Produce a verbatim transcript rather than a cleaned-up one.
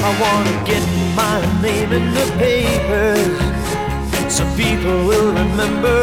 I wanna get my name in the papers so people will remember